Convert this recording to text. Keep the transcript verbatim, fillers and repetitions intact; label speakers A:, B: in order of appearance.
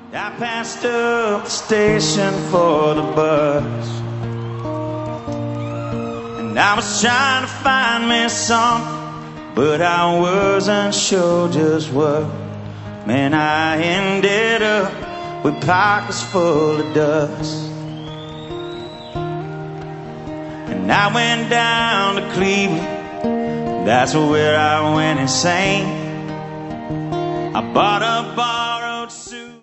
A: I passed up the station for the bus, and I was trying to find me something, but I wasn't sure just what. Man, I ended up with pockets full of dust. And I went down to Cleveland, that's where I went insane. I bought a bar